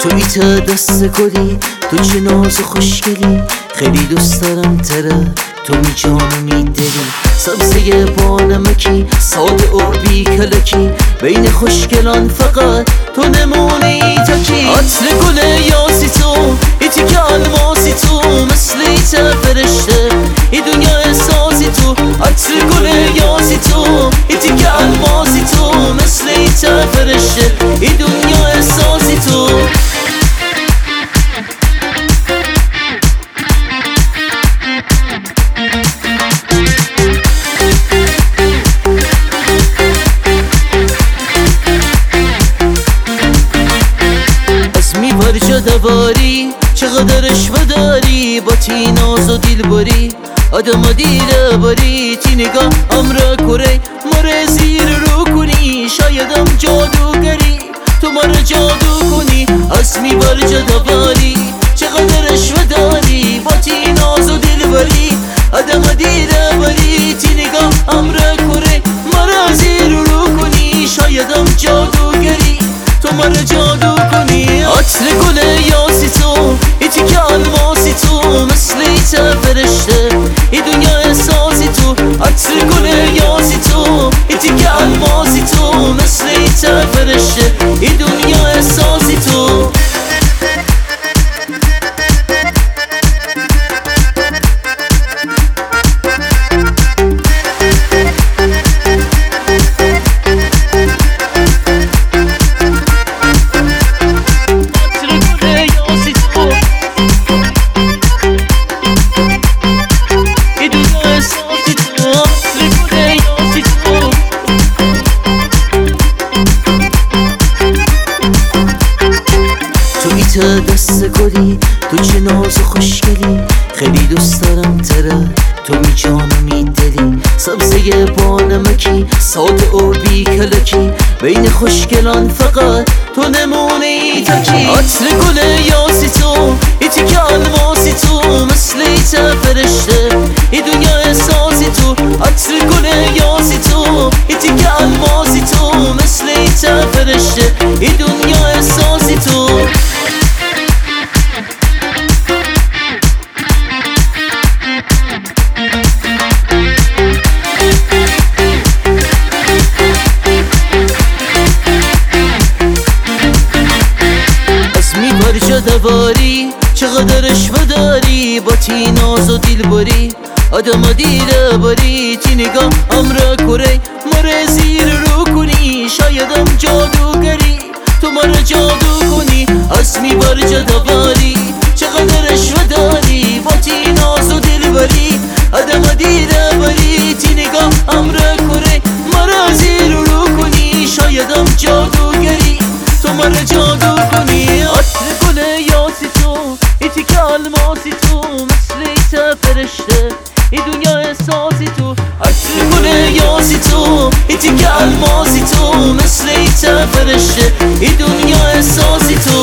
توییت دست گلی، تو چه ناز و خوشگلی، خیلی دوست دارم تره، تو می جان و می دلی. سبزه با نمکی، ساده و بی کلکی، بین خوشگلان فقط تو نمونی تکی. عطر گل یاسی تو، ای تیکه الماسی تو، مثل ایت فرشته ای دنیا احساسی تو. عطر گل یاسی تو، ای تیکه الماسی تو، مثل ایت فرشته ای دنیا احساسی تو. دواری چقدر عشوه داری، با تی ناز و دیل باری، آدم و دیل باری، تی نگاه امرا کره مره زیر رو کنی، شایدم جادوگری تو مره جادو کنی. از میبر جدواری چقدر عشوه داری، با تی ناز و دیل باری، آدم و دیل باری، تی نگاه امرا کره مره زیر رو کنی، شایدم جادوگری تو مره جادو کنی. عطر گل یاسی تو، ای تیکه الماسی تو، مثل ایت فرشته ای دنیا احساسی تو. عطر گل یاسی تو، ای تیکه الماسی تو، مثل ایت فرشته ای دنیا احساسی تو. دست گلی، تو چه ناز و خوشگلی، خیلی دوست دارم تره، تو می جان و می دلی. سبزه با نمکی، ساده و بی کلکی، بین خوشگلان فقط تو نمونی تکی. عطر گل یاسی تو، ای تیکه الماسی تو، مثل ایت فرشته ای دنیا احساسی تو. عطر گل یاسی تو، ای تیکه الماسی تو، مثل ایت فرشته ای دنیا احساسی تو. دواری چقدر عشوه داری، با تی ناز و دیل باری، آدم و دیل باری، تی نگاه امرا کره مره زیر رو کنی، شایدم جادوگری تو مره جادو کنی. از میبر جدواری چقدر عشوه داری، با تی ناز و دیل باری، آدم و دیل باری، تی نگاه امرا کره مره زیر رو کنی، شایدم جادوگری تو مره جادو کنی. عطر گل یاسی تو، ای تیکه الماسی تو، مثل ایت فرشته ای دنیا احساسی تو. عطر گل یاسی تو، ای تیکه الماسی تو، مثل ایت فرشته ای دنیا احساسی تو.